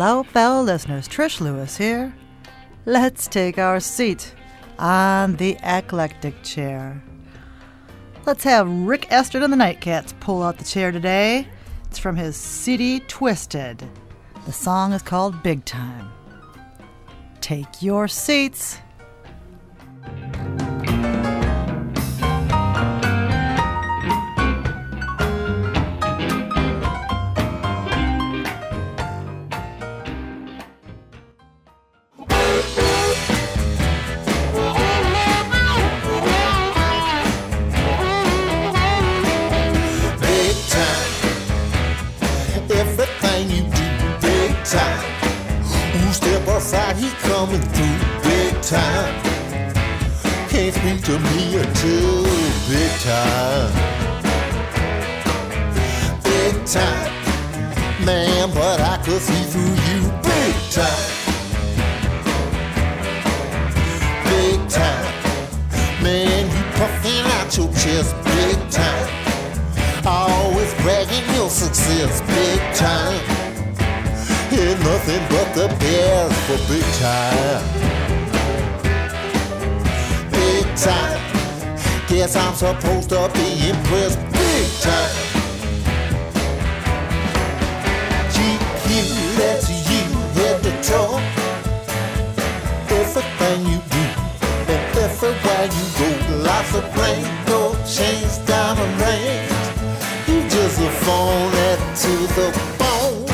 Hello, fellow listeners. Trish Lewis here. Let's take our seat on the eclectic chair. Let's have Rick Estrid and the Nightcats pull out the chair today. It's from his CD Twisted. The song is called Big Time. Take your seats. He coming through big time. Can't speak to me until big time. Big time, man, but I could see through you big time. Big time, man, you puffing out your chest big time. Always bragging your success big time. Ain't nothing but the best for big time. Big time. Guess I'm supposed to be impressed big time. GQ, that's you head to toe. Everything you do and everywhere you go. Lots of plain gold chains, diamond rings. You just a phone that to the bone.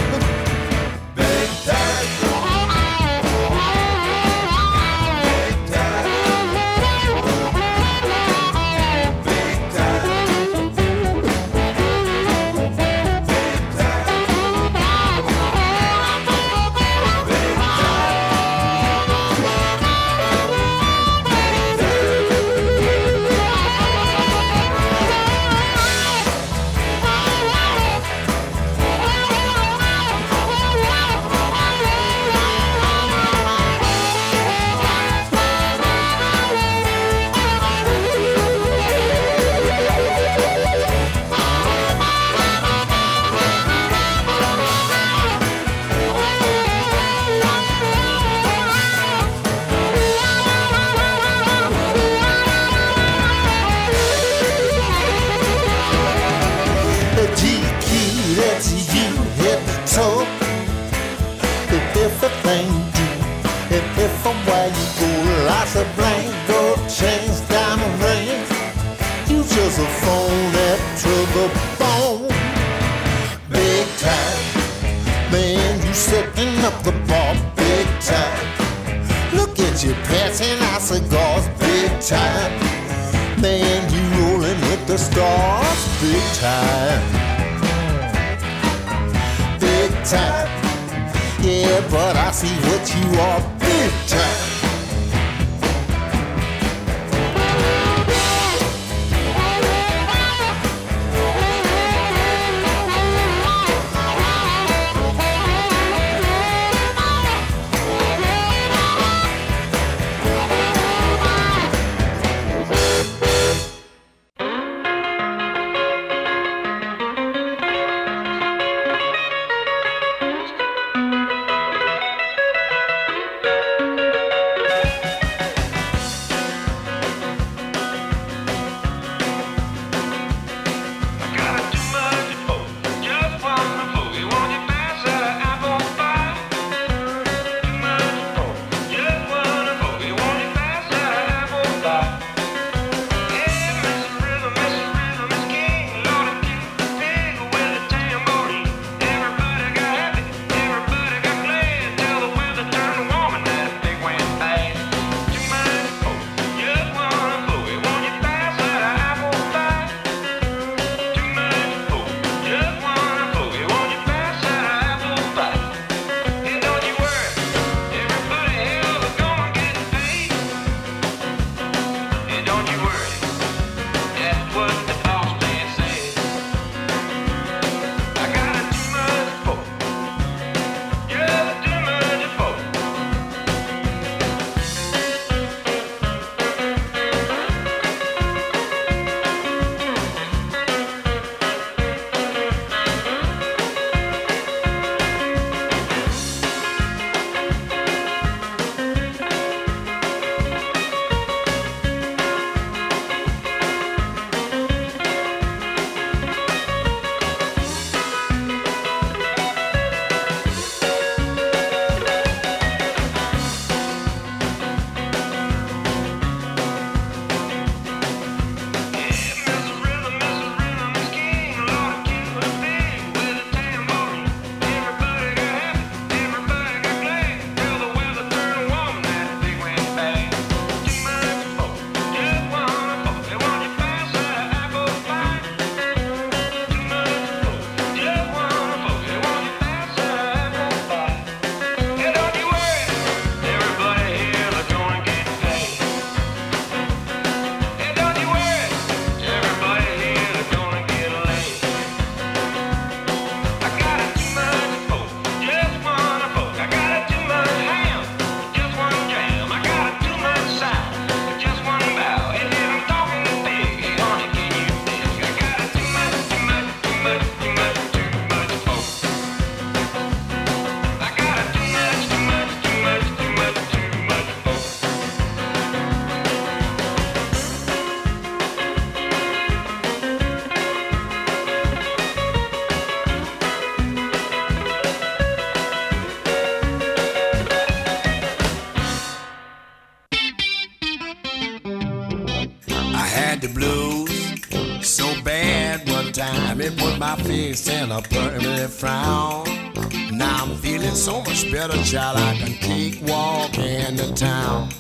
had the blues so bad one time it put my face in a permanent frown. Now I'm feeling so much better, child. I can cakewalk into town.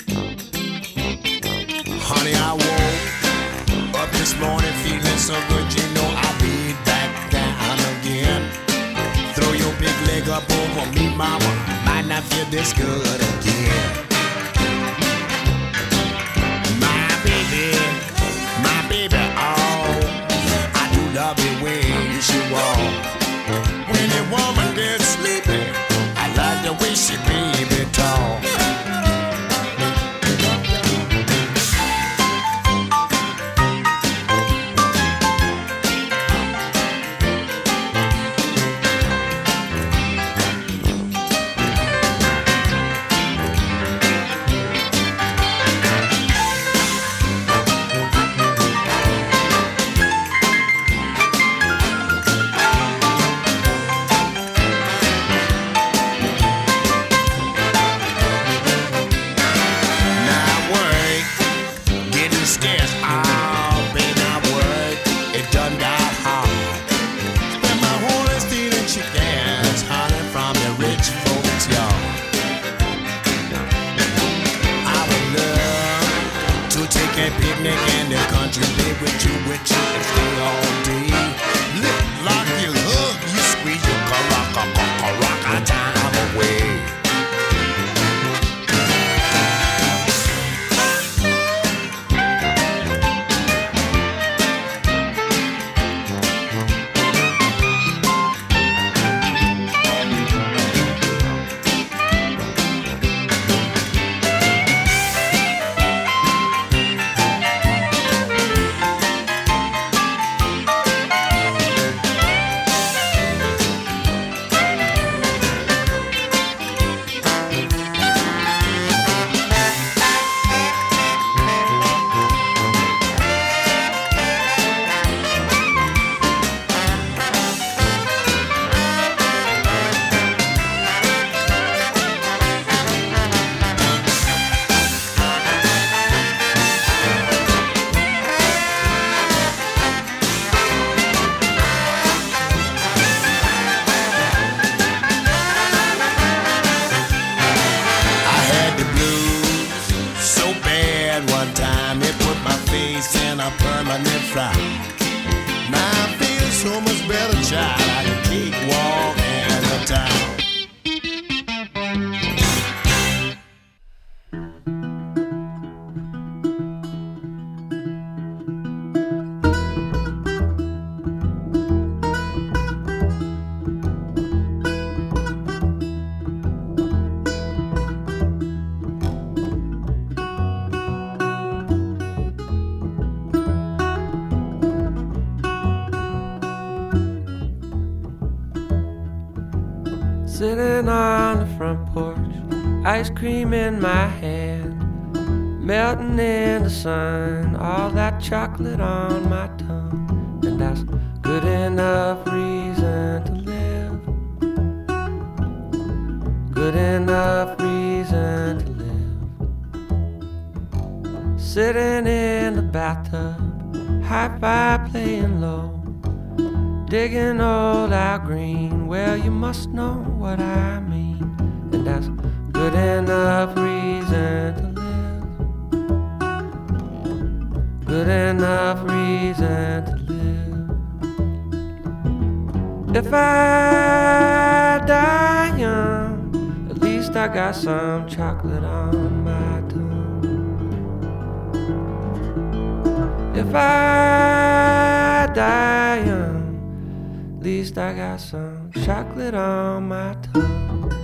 Honey, I woke up this morning feeling so good, you know I'll be back down again. Throw your big leg up over me, mama, might not feel this good again. My baby, oh, I do love the way you should walk. When a woman gets sleepy, I like the way she baby talk. Sitting on the front porch, ice cream in my hand, melting in the sun, all that chocolate on my tongue, and that's good enough reason to live. Good enough reason to live. Sitting in the bathtub, hi-fi playing low, digging old Al Green, well you must know what I mean, and that's good enough reason to live. Good enough reason to live. If I die young, at least I got some chocolate on my tongue. If I die young, at least I got some chocolate on my tongue.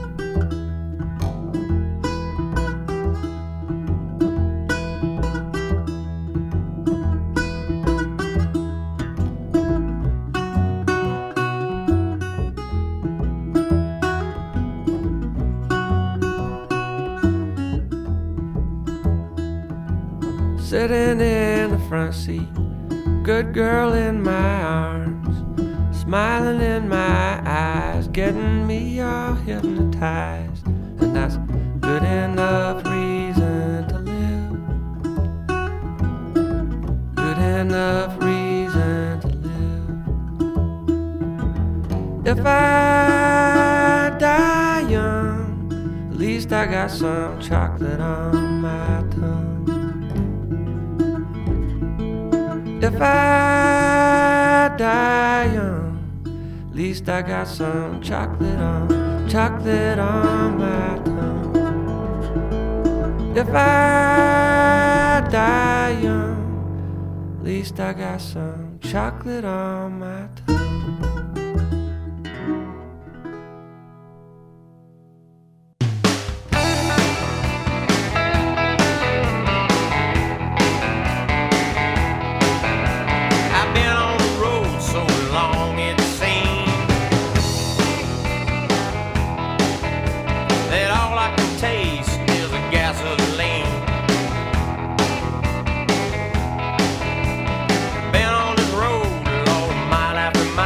Sitting in the front seat, good girl in my arms, smiling in my eyes, getting me all hypnotized, and that's good enough reason to live. least I got some chocolate on my tongue. If I die young, at least I got some chocolate on my tongue. If I die young, at least I got some chocolate on my tongue. Mile after mile.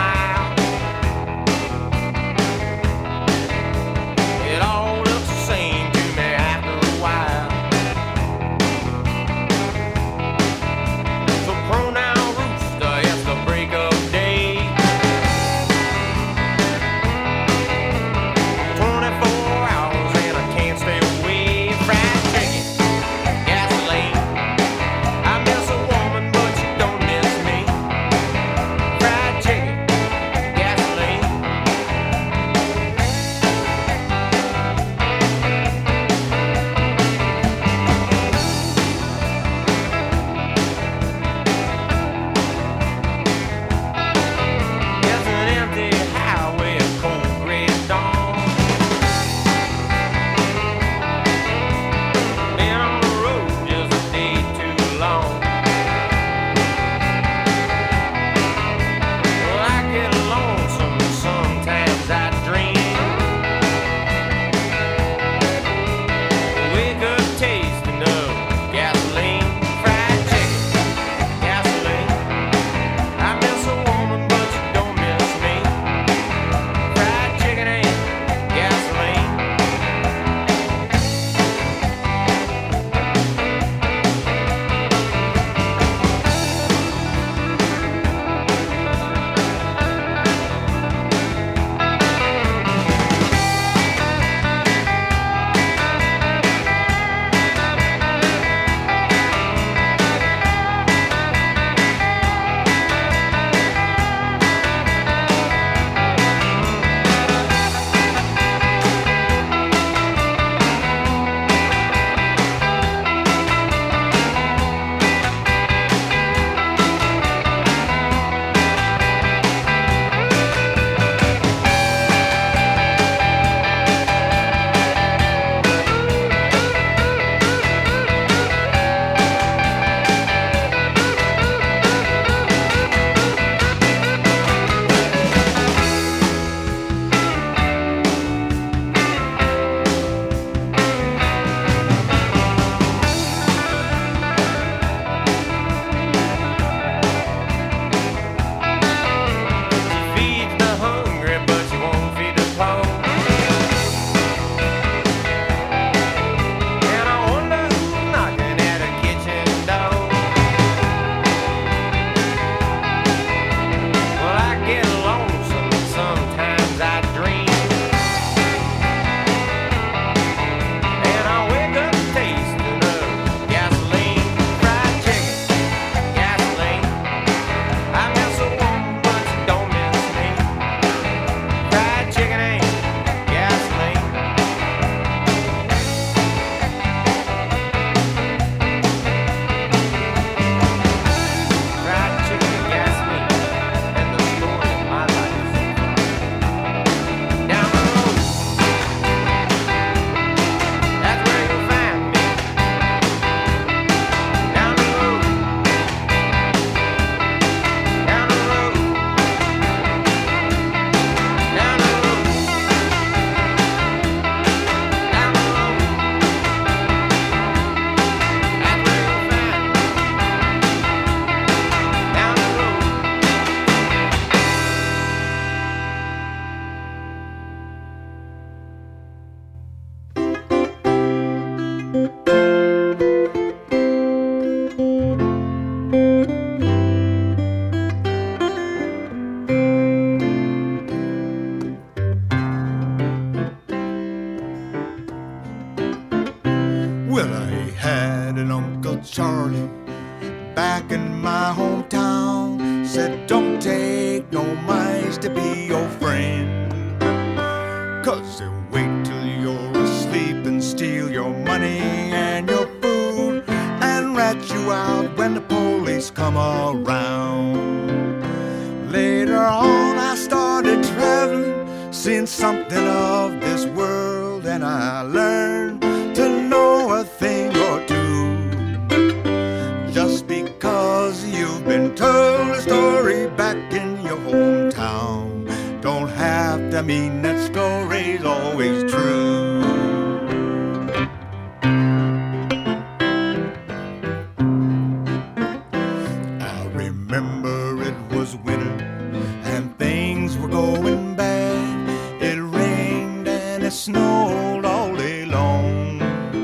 Well, I had an Uncle Charlie back in my hometown. Said, don't take no mice to be your friend, 'cause they'll wait till you're asleep and steal your money and your food and rat you out when the police come around. Later on I started traveling, seeing something of this world, and I learned to know a thing or two. Just because you've been told a story back in your hometown don't have to mean that story's always true. I remember it was winter and things were going bad. It rained and it snowed all day long.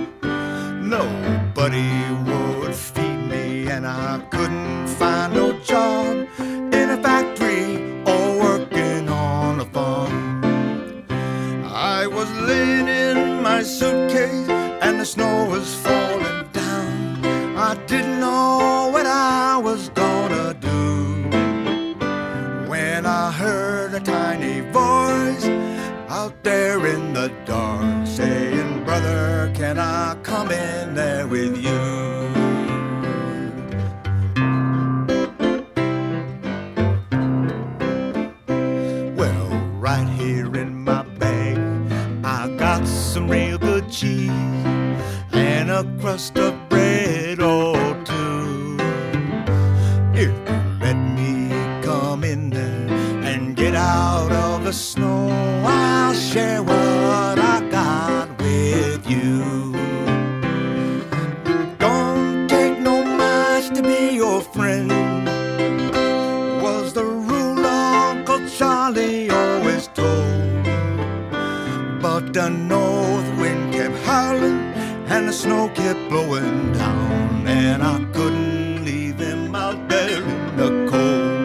Nobody would feed me and I couldn't find no job in a factory or working on a farm. I was laying in my suitcase and the snow was falling down. I didn't know what I was gonna do when I heard a tiny voice out there in the dark saying, brother, can I come in there with you? Well, right here in my bag I got some real good cheese and a crust of bread or two. If you let me come in there and get out of the snow, I'll share what I got with you. Don't take no mice to be your friend was the rule Uncle Charlie always told. But the north wind kept howling and the snow kept blowing down, and I couldn't leave him out there in the cold.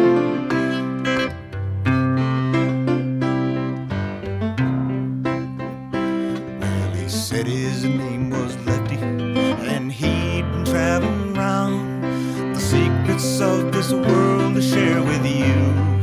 Well, he said his name was Lefty and he'd been traveling around the secrets of this world to share with you.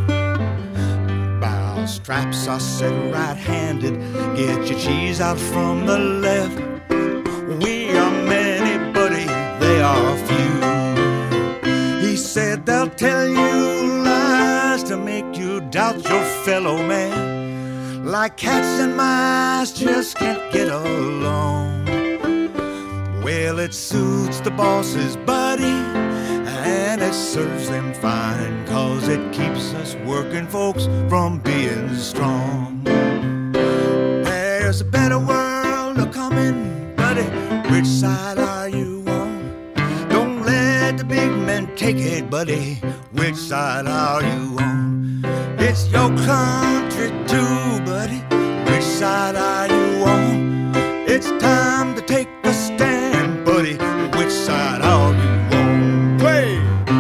Bow straps are set right-handed, get your cheese out from the left. We are many, buddy, they are few. He said they'll tell you lies to make you doubt your fellow man, like cats and mice just can't get along. Well, it suits the bosses, buddy, and it serves them fine, 'cause it keeps us working folks from being strong. There's a better world a-comin', buddy, which side are you on? Don't let the big men take it, buddy, which side are you on? It's your country too, buddy, which side are you on? It's time to take a stand, buddy, which side are you on? Play!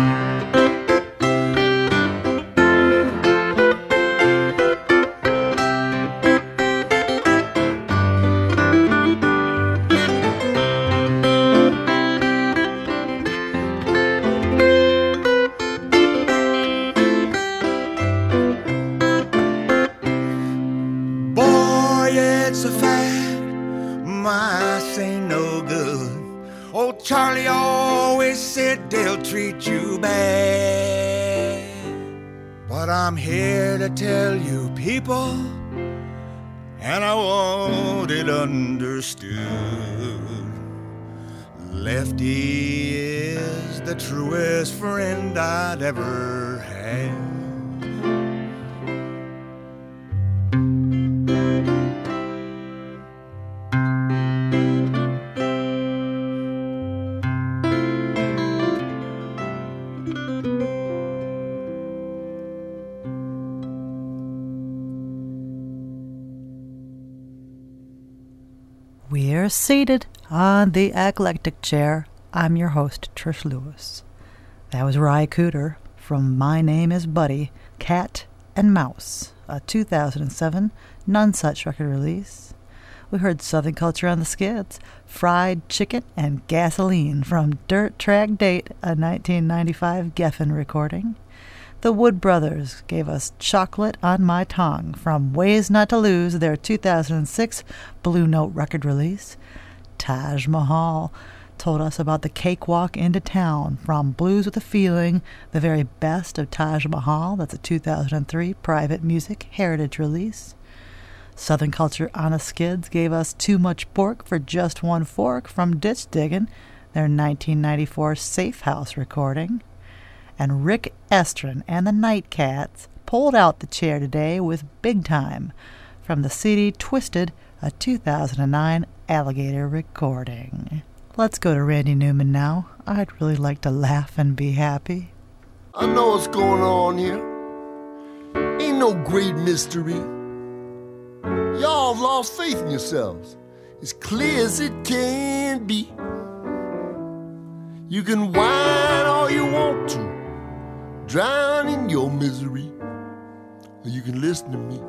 It's a fact, mice ain't no good. Old Charlie always said they'll treat you bad. But I'm here to tell you people, and I want it understood, Lefty is the truest friend I'd ever had. We're seated on the eclectic chair. I'm your host, Trish Lewis. That was Ry Cooder from My Name is Buddy, Cat and Mouse, a 2007 None Such record release. We heard Southern Culture on the Skids, Fried Chicken and Gasoline from Dirt Track Date, a 1995 Geffen recording. The Wood Brothers gave us Chocolate on My Tongue from Ways Not to Lose, their 2006 Blue Note record release. Taj Mahal told us about the Cakewalk into Town from Blues with a Feeling, the very best of Taj Mahal. That's a 2003 Private Music Heritage release. Southern Culture on the Skids gave us Too Much Pork for Just One Fork from Ditch Diggin', their 1994 Safe House recording. And Rick Estrin and the Nightcats pulled out the chair today with Big Time from the CD Twisted, a 2009 Alligator recording. Let's go to Randy Newman now. I'd really like to laugh and be happy. I know what's going on here. Ain't no great mystery. Y'all have lost faith in yourselves, as clear as it can be. You can whine all you want to, drown in your misery, or you can listen to me.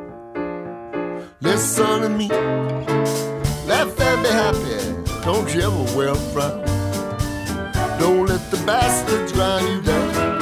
Listen to me. Laugh and be happy. Don't you ever wear a frown. Don't let the bastards grind you down.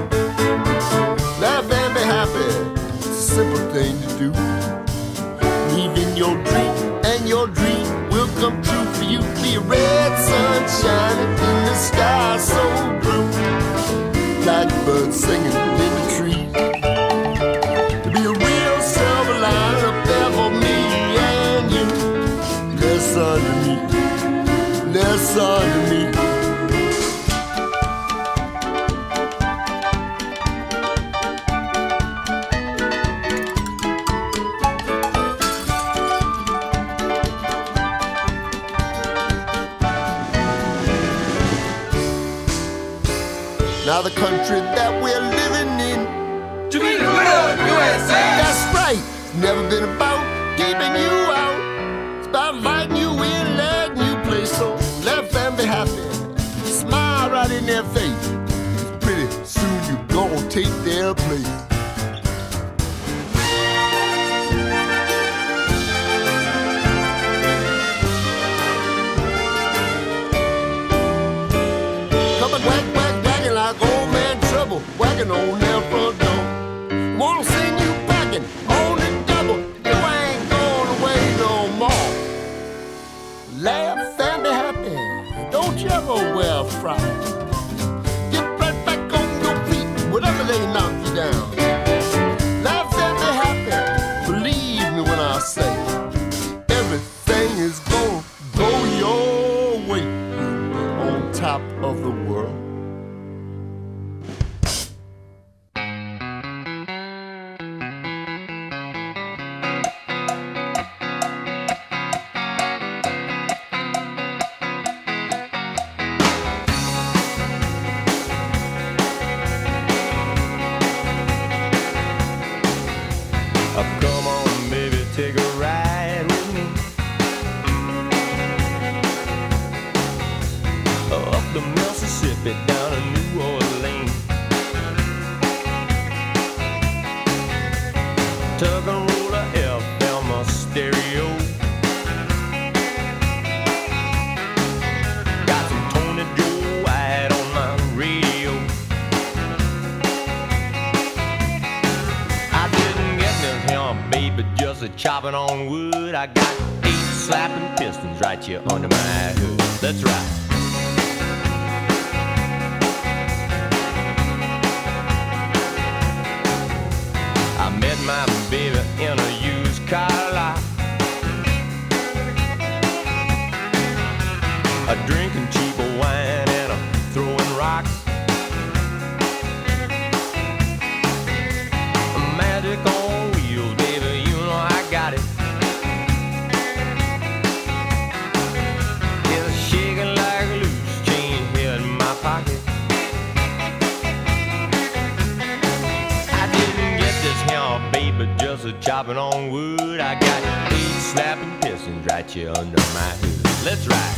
Laugh and be happy. It's a simple thing to do. Believe in your dream, and your dream will come true for you. Be a red sun shining in the sky so blue. Blackbirds singing in the trees. To be a real silver line up there for me and you. Listen to me, listen to me. Now the country that we're living in, To be the good USA. that's right. It's never been about keeping you out. It's about inviting you in, letting you play. So laugh and be happy. Smile right in their face. Pretty soon you're gonna take their place. Come and whack, whack, whacking like old man trouble, whacking on their front door. Wanna send you packing on the double. You ain't going away no more. Laugh and be happy. Don't you ever wear a frown. Get right back on your feet, whatever they knock you down. Laugh and be happy. Believe me when I say everything is gonna go your way on top of the world. Come on, baby, take a ride with me. Up the Mississippi, down to New Orleans. Tuck and roll a FM stereo. Got some Tony Joe White on my radio. I didn't get this here, baby, just a chopping on wood. I got 8 slapping pistons right here under my hood. That's right. I met my baby in a used car lot. A drinking cheap wine and a throwing rocks. Magic on wheels, baby, you know I got it. It's shaking like a loose chain here in my pocket. I didn't get this here, baby, just a chopping on wood. I got 8 slapping pistons right here under my hood. Let's ride.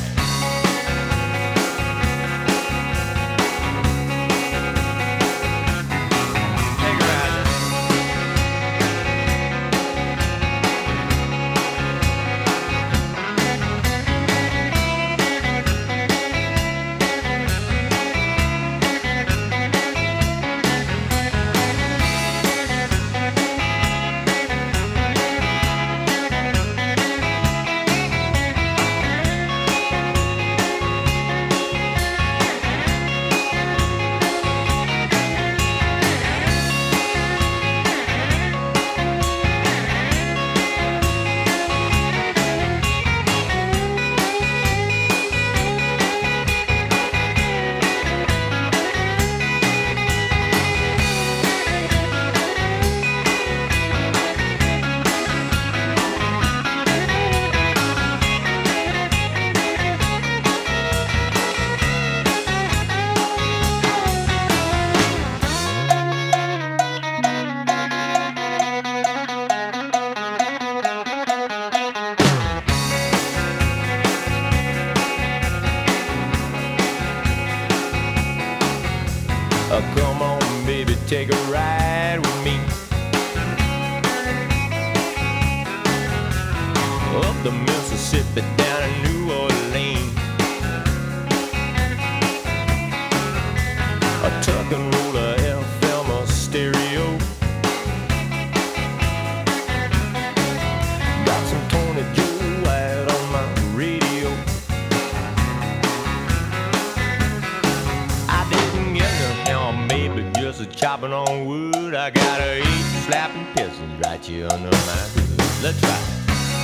Take a ride. but down in New Orleans. I tuck and roll a FM or stereo. Got some Tony Joe out on my radio. I didn't get no help, maybe just a chopping on wood. I got a 8 slapping pistons right here under my hood. Let's try it.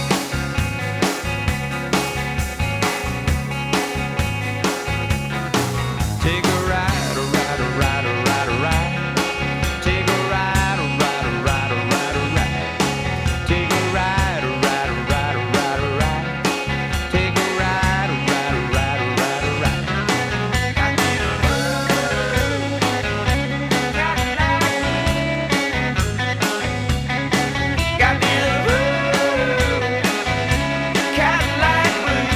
Take a ride, a ride, a ride, a ride, a ride. Take a ride, a ride, a ride, a ride, a ride. Take a ride, a ride, a ride, a ride, a ride. Take a ride, a ride, a ride, a ride, a ride. Got me a got me a Cadillac blues.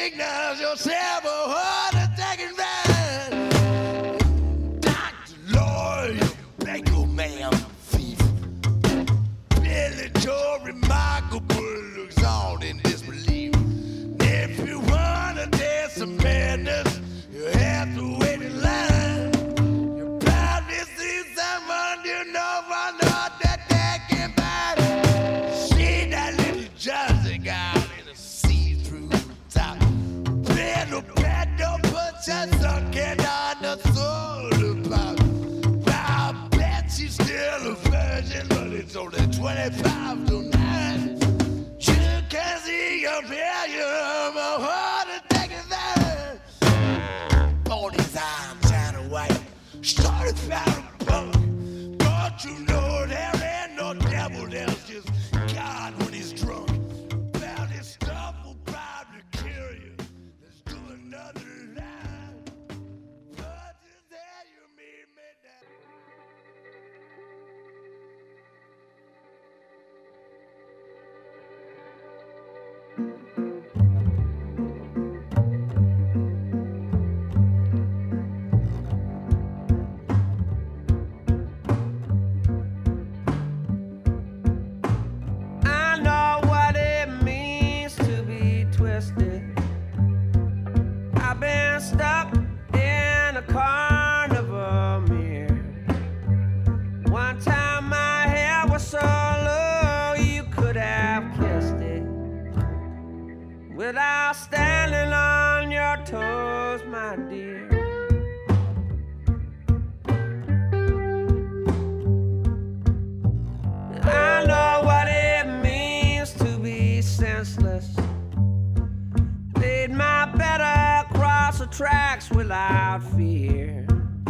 signals yourself a heart attack and ride. Dr. Lawyer, Baker Man, thief. Billy Joe, remarkable, looks on in disbelief. If you wanna dance some madness, you have to wait in line. You probably see someone you know from not that they can buy. See that little Jersey guy in a see-through top. Pedal, pedal, put your sunken on the soul pop. I bet she's still a virgin, but it's only 25 to 9. You can see your failure, my heart attack is there. All these arms China white, started found a punk. Don't you know there ain't no devil, there's just God when he's drunk. Well, this stuff will probably kill you. Let's do another line. What is that you mean me now? I know what it means to be twisted. I've been stuck in a carnival mirror. One time my hair was so low you could have kissed it without standing on your toes, my dear. I know what it means to be senseless. Laid my bed across the tracks without fear.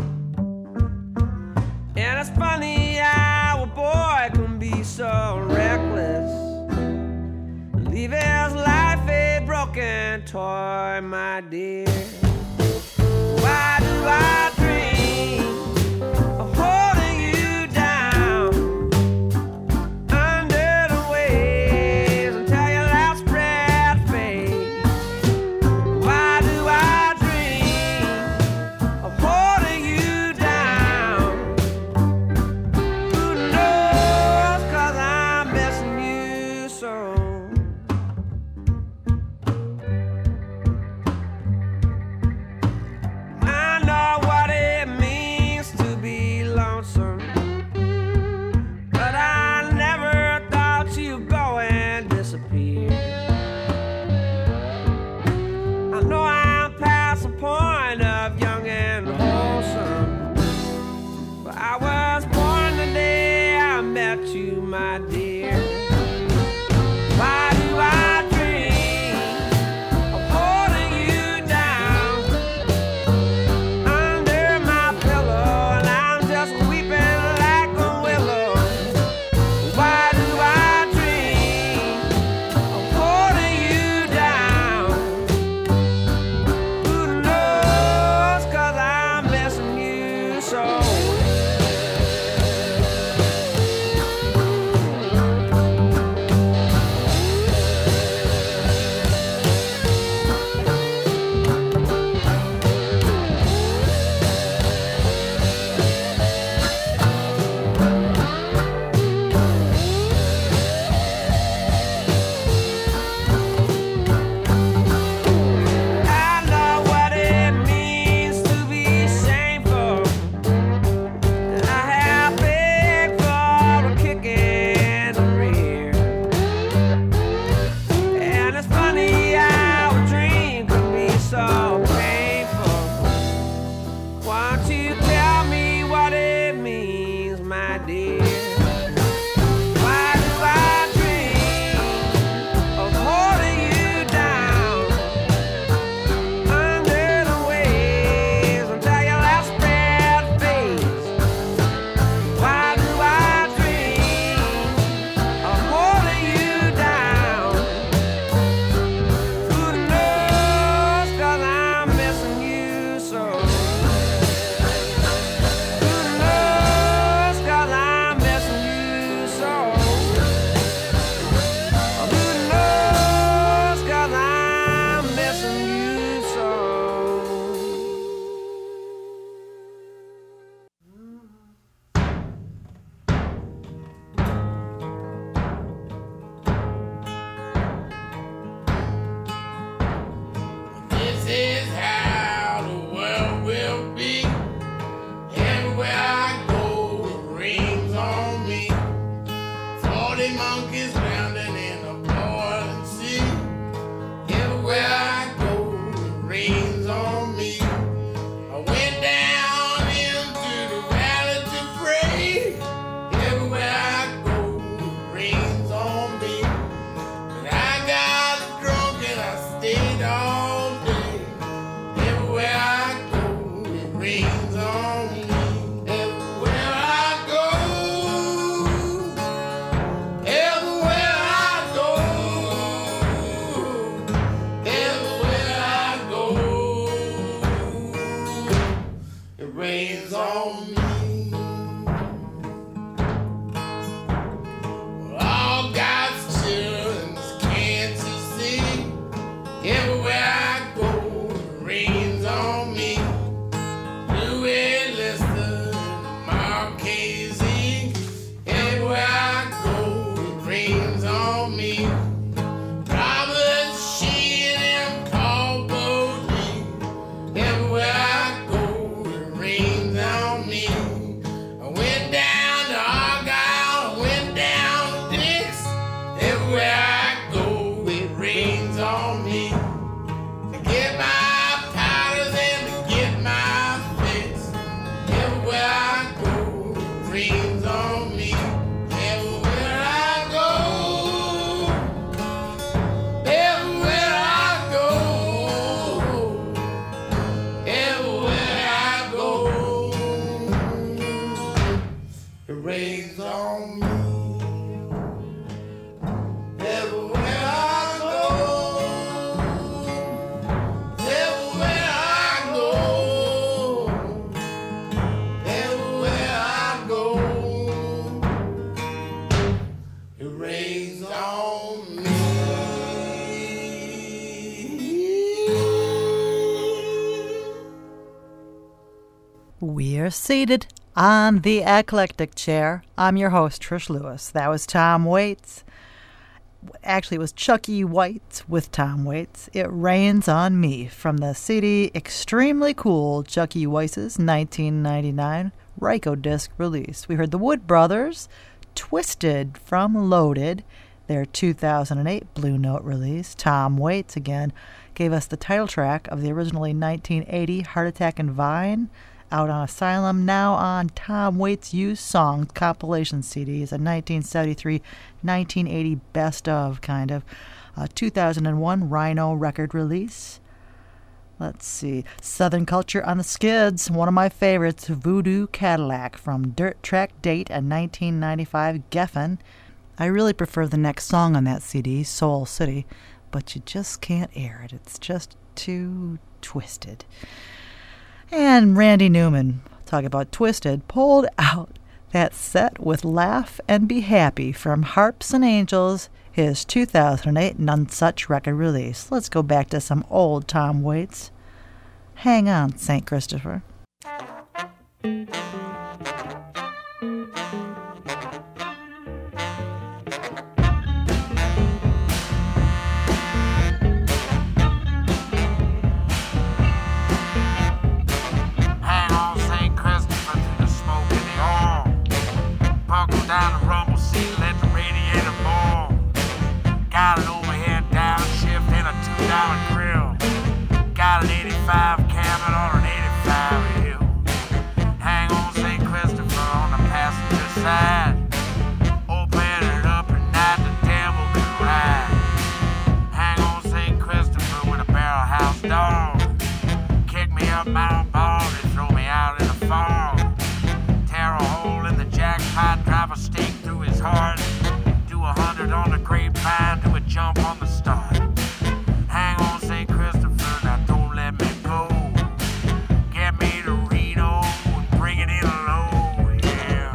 And it's funny how a boy can be so reckless. Leave his life a broken toy, my dear. Why do I dream of holding you down under the waves until your last breath fades? Why do I dream of holding you down? Who knows, 'cause I'm missing you so. I know what it means rains on me. I went down into the valley to pray. Everywhere I go, it rains on me. But I got drunk and I stayed all day. Everywhere I go, it rains on me. Everywhere I go, everywhere I go, everywhere I go, it rains on me. All God's children can't you see? Everywhere I go, it rains on me. Louis Lister, Marquez, everywhere I go, it rains on me. Robert Sheen and Paul Bodie, everywhere I go, it rains on me. I went down to Argyle, I went down to Dix, everywhere I go, it rains on me. To get my powders and to get my fix, everywhere I go, it rains on me. Everywhere I go, everywhere I go, everywhere I go, it rains on me. Everywhere I go, everywhere I go, everywhere I go, it rains on me. We're seated on the eclectic chair. I'm your host, Trish Lewis. That was Tom Waits. Actually, it was Chucky White with Tom Waits. It Rains on Me from the CD Extremely Cool Chucky Weiss's 1999 Ryko disc release. We heard the Wood Brothers, Twisted from Loaded, their 2008 Blue Note release. Tom Waits again gave us the title track of the originally 1980 Heart Attack and Vine, out on Asylum, now on Tom Waits' Used Songs compilation CDs, a 1973-1980 best of kind of 2001 Rhino record release. Let's see, Southern Culture on the Skids, one of my favorites, Voodoo Cadillac from Dirt Track Date, a 1995 Geffen. I really prefer the next song on that CD, Soul City, but you just can't air it. It's just too twisted. And Randy Newman, talk about twisted, pulled out that set with Laugh and Be Happy from Harps and Angels, his 2008 None Such record release. Let's go back to some old Tom Waits. Hang on, St. Christopher. Down the rumble seat, let the radiator boil. Got an overhead downshift and a $2 grill. Got an 85 Camel on an 85 hill. Hang on St. Christopher on the passenger side. Open it up at night, the devil can ride. Hang on St. Christopher with a barrel house dog. Kick me up Mount Ball and throw me out in the fall. Tear a hole in the jackpot, drive a stake through his heart. Do 100 on the grapevine, do a jump on the start. Hang on St. Christopher, now don't let me go. Get me to Reno and bring it in low, yeah.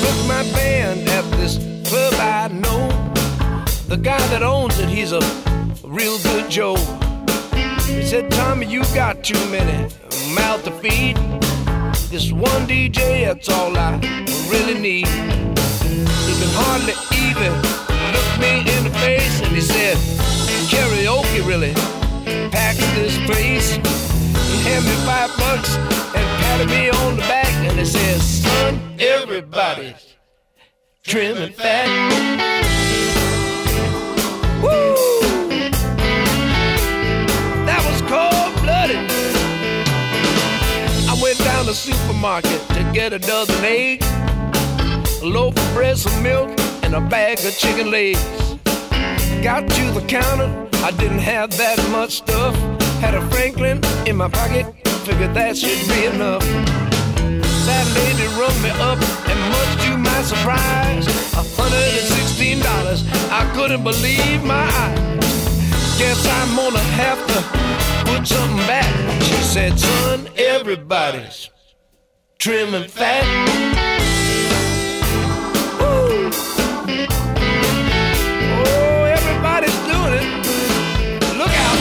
booked my band at this club I know. The guy that owns it, he's a real good Joe. He said, Tommy, you got too many mouths to feed. This one DJ, that's all I really need. He can hardly even look me in the face, and he said, karaoke really packs this place. He handed me $5 and patted me on the back, and he said, son, everybody's trim and fat. Woo! That was cold-blooded. I went down to the supermarket to get a dozen eggs, a loaf of bread, some milk, and a bag of chicken legs. Got to the counter, I didn't have that much stuff. Had a Franklin in my pocket, figured that should be enough. That lady rung me up, and much to my surprise, $116. I couldn't believe my eyes. Guess I'm gonna have to put something back. She said, son, everybody's trim and fat. Woo! Oh, everybody's doing it. Look out.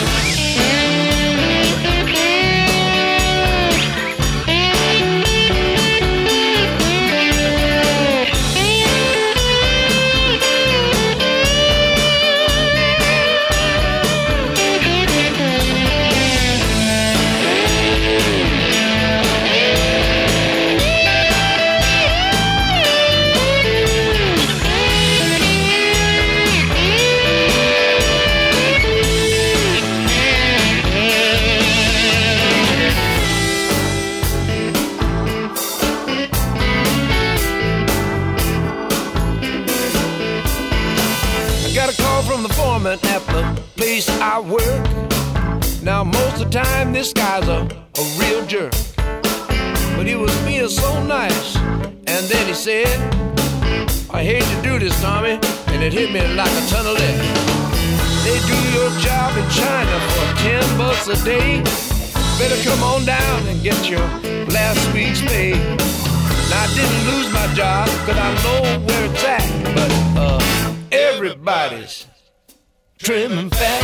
At the place I work. Now most of the time this guy's a real jerk, but he was being so nice. And then he said, I hate to do this, Tommy, and it hit me like a ton of lead. They do your job in China for $10 a day. Better come on down and get your last week's pay. Now I didn't lose my job, cause I know where it's at, but everybody's trim and fat.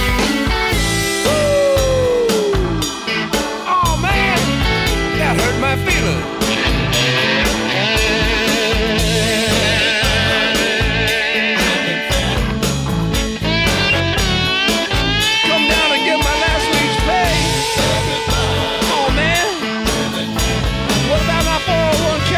Ooh. Oh man, that hurt my feelings. Come down and get my last week's pay. Oh man, what about my 401k?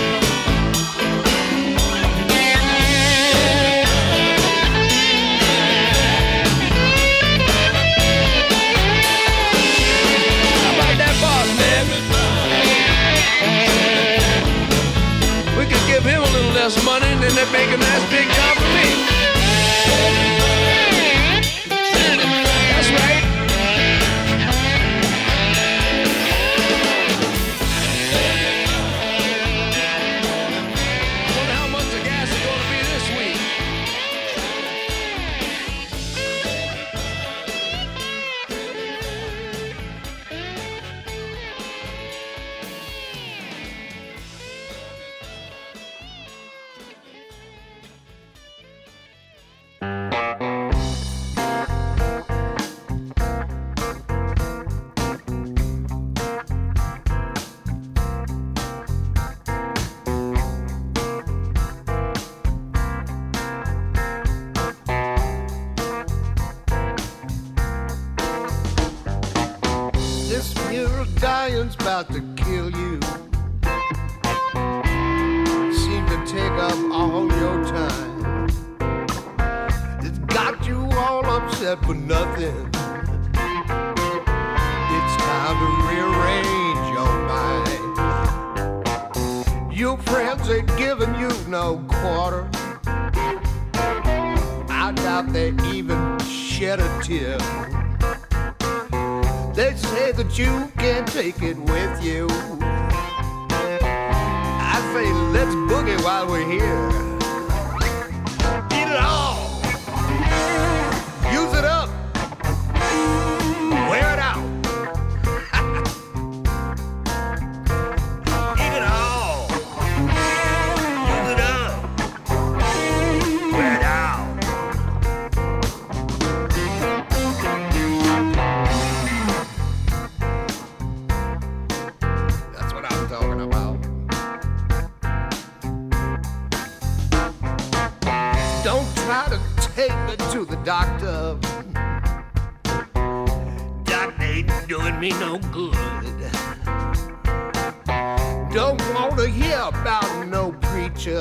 Give him a little less money, and then they make a nice big job for me. That's right. I wonder how much the gas is going to be this week. About to kill you. Seem to take up all your time. It's got you all upset for nothing. It's time to rearrange your mind. Your friends ain't giving you no quarter. I doubt they even shed a tear. They say that you can't take it with you. I say let's boogie while we're here. Eat it all. Use it up. Wear it out. Eat it all. You Don't try to take me to the doctor. Doctor ain't doing me no good. Don't want to hear about no preacher.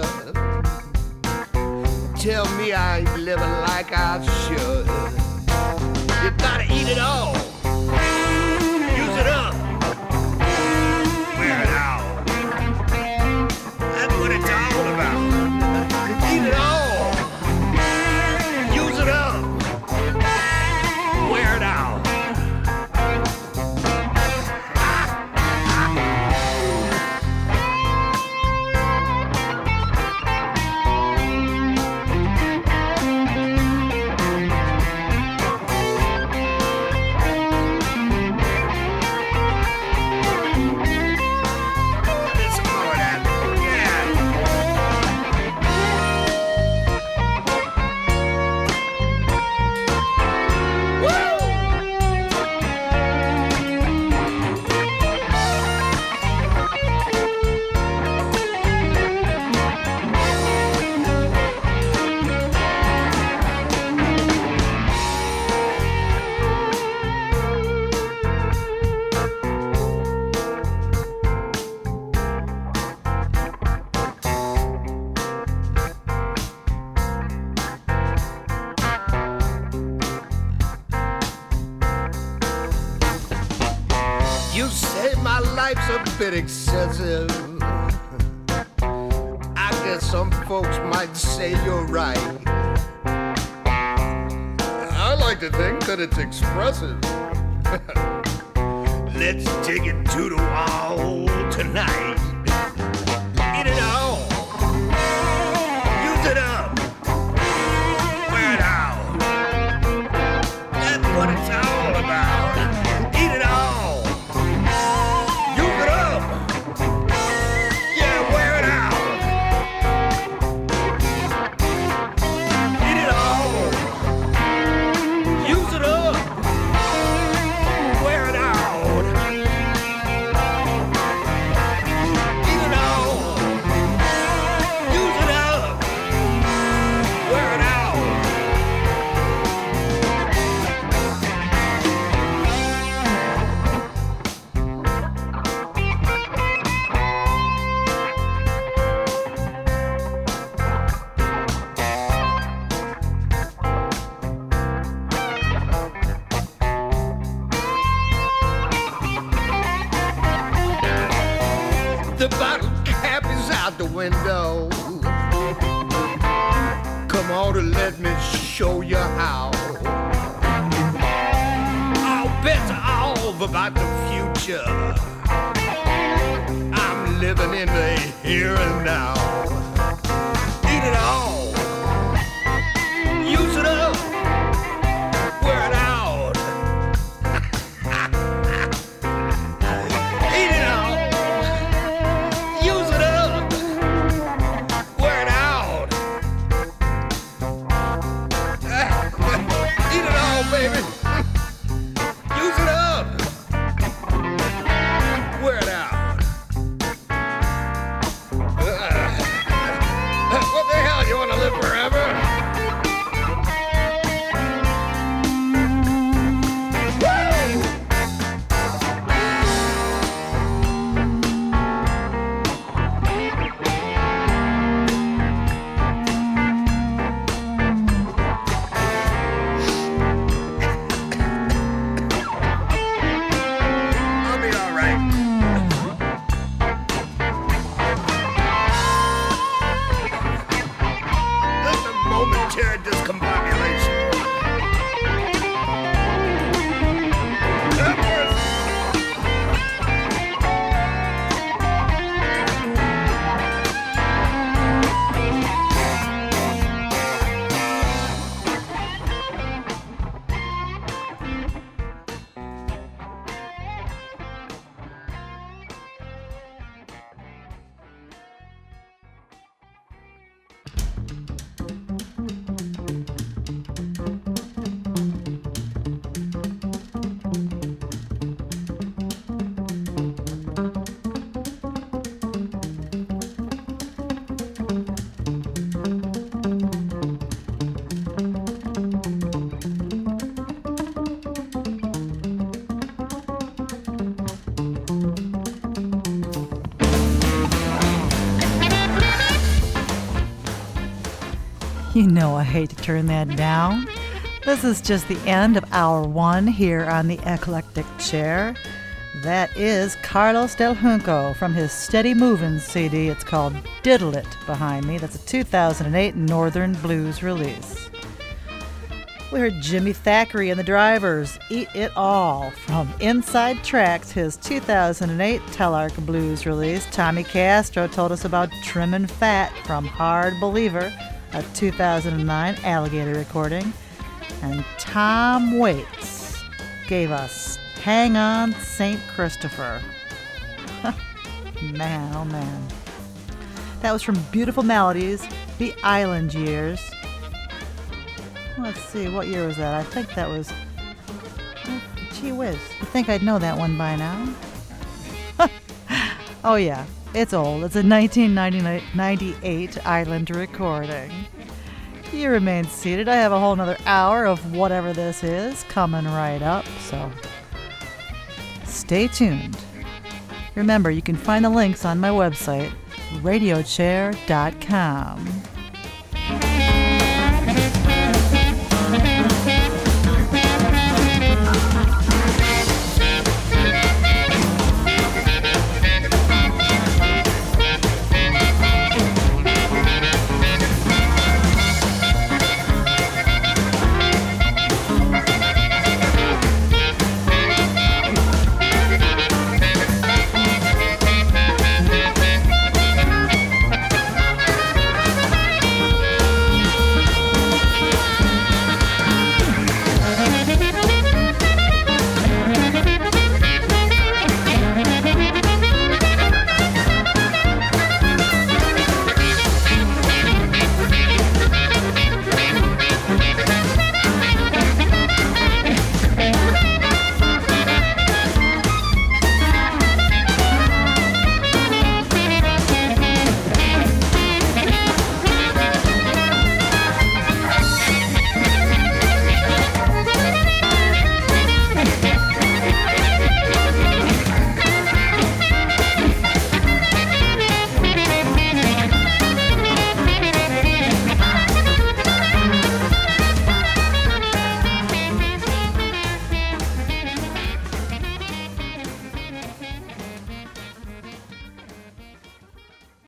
Tell me I ain't living like I should. You gotta eat it all. Use it up. Wear it out. That's what it's all about. Eat it all. Use it up. Wear it out. You say my life's a bit excessive. I guess some folks might say you're right. I like to think that it's expressive. Let's take it to the wall tonight. Eat it all. Use it up. Wear it out. That's what it's all about. Eat it all. Use it up. Yeah, wear it out. Eat it all. Use it up. Wear it out. Eat it all. Use it up. Wear it out. The bottle cap is out the window. Come on and let me show you how. All bets are off about the future. I'm living in the here and now. Eat it all. Use it up. Wear it out. Eat it all. Use it up. Wear it out. Eat it all, baby. Use it up. Wear it out. You know I hate to turn that down. This is just the end of hour one here on the Eclectic Chair. That is Carlos Del Junco from his Steady Movin' CD. It's called Diddle It behind me. That's a 2008 Northern Blues release. We heard Jimmy Thackeray and the Drivers, Eat It All, from Inside Tracks, his 2008 Telarc Blues release. Tommy Castro told us about Trimmin' Fat from Hard Believer, a 2009 Alligator recording. And Tom Waits gave us Hang On St. Christopher. Man, oh man. That was from Beautiful Melodies, The Island Years. Let's see, what year was that? I think that was... Oh, gee whiz. You'd think I'd know that one by now. Oh yeah, it's old. It's a 1998 Island recording. You remain seated. I have a whole nother hour of whatever this is coming right up, so stay tuned. Remember, you can find the links on my website, radiochair.com.